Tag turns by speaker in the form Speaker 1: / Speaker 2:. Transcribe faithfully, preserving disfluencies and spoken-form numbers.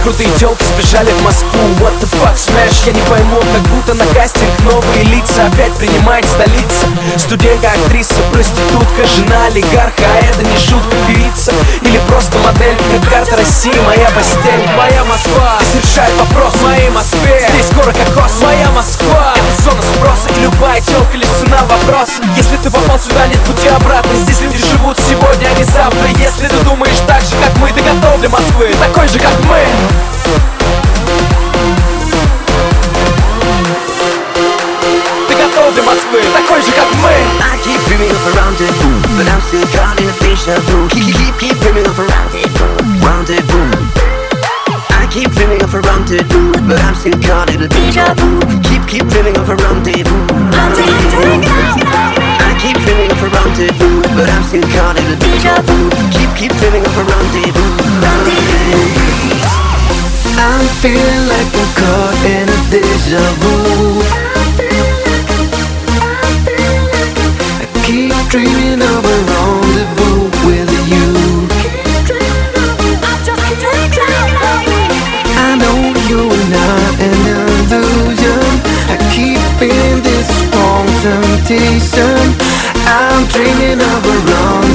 Speaker 1: крутые тёлки сбежали в Москву. What the fuck, smash, я не пойму, как будто на кастинг новые лица опять принимает столица. Студентка, актриса, проститутка, жена олигарха, а это не шутка, певица или просто модель, как карта России, моя постель. Моя Москва, здесь решает вопрос в моей Москве. Здесь скоро кокос, моя Москва. Это зона спроса, и любая тёлка лишь цена вопрос. Если ты попал сюда, нет пути обратно. Здесь люди живут сегодня, а не завтра. Если ты думаешь так же, как мы, ты готов для Москвы, такой же, как мы. Ты готов для Москвы, такой же, как мы.
Speaker 2: I keep dreaming of a rendezvous, but I'm still caught in a deja vu. Keep, keep, keep dreaming of a rendezvous, rendezvous. I keep dreaming of a rendezvous, but I'm still caught in a deja vu. Keep, keep dreaming of a rendezvous, rendezvous. I keep dreaming of a rendezvous, but I'm still caught in a deja vu. Keep, keep dreaming of a rendezvous, rendezvous. I'm feeling like I'm caught in a deja vu. I keep dreaming of a rendezvous with you. I know you are not an illusion. I keep feeling this strong temptation. I'm dreaming of a rendezvous.